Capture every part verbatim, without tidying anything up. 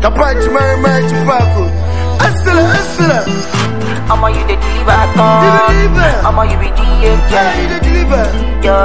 Kapachi Mary Mary Chupaco. Estela, Estela. I'ma you the deliver, come. I'ma you be the Yeah, you the deliver. Yo,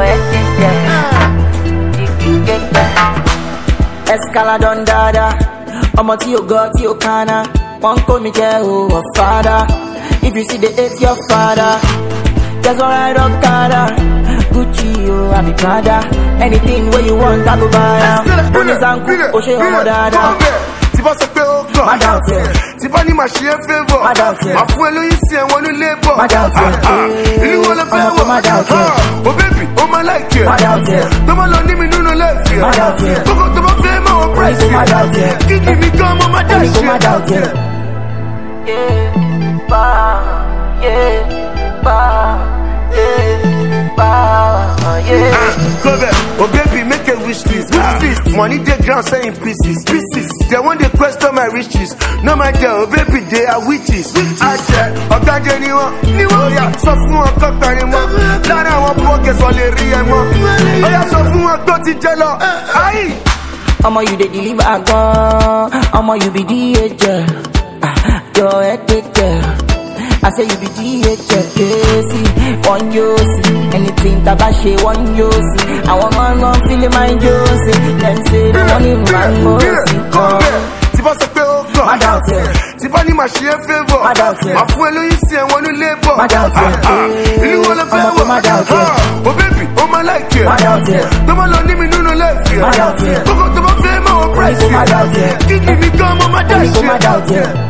Escala don dada. I'ma to your God, to your kana. One call me Jeho, father. If you see the eight, your father. That's alright, Okada. Gucci, oh, I be Prada. Anything where you want, I go buy ya. Bonus and cook, Oshe, Omo Dada. Tiba se pe o kan. Madame, Tiba ni ma ṣe é favour. Madame, Ma fún ẹ lóyún sí ẹ̀wọ̀n ní labour. Madame, Ìlú wo ló fẹ́ wọ̀? Madame, Oh baby, oh my like it. Madame, Tó bá lọ ní mi nínú lẹ́fì. Madame, Kókó tó bá fẹ́ mọ̀ wọ́n price. Madame, Kíkì mi gan mo máa dá ṣe. Madame, yeah, ba, yeah, ba, yeah, ba, yeah. Go back, oh baby, make a wish list. Wish list. Money they ground saying pieces, pieces. They want to question my riches. No my girl, oh baby, they are witches. I said, oh God, anyone, anyone, yeah. So fún wọn kọ́ tani mọ́. Lára àwọn pockets wọ́n lè rí ẹ mọ́. Ó yá sọ fún wọn tó ti jẹ lọ. Ayi. I'ma you the deliver, I gone. I'ma you be the agent. Your head take care. I say you be the agent. Yeah, see, one you see. Anything that I say, one you see. I want man gon' feel it, mind you see. Them say they want it, man go see. Tiba se pe o kan. Madame, Tiba ni ma ṣe é favour. Madame, Ma fún ẹ lóyún sí ẹ̀wọ̀n ní labour. Madame, Ìlú wo ló fẹ́ wọ̀? Madame, Oh baby, oh my like it. Madame, Tó bá lọ ní mi nínú lẹ́fì. Madame, Kókó tó bá fẹ́ mọ̀ wọ́n price. Madame, Kíkì mi gan mo máa dá ṣe. Madame.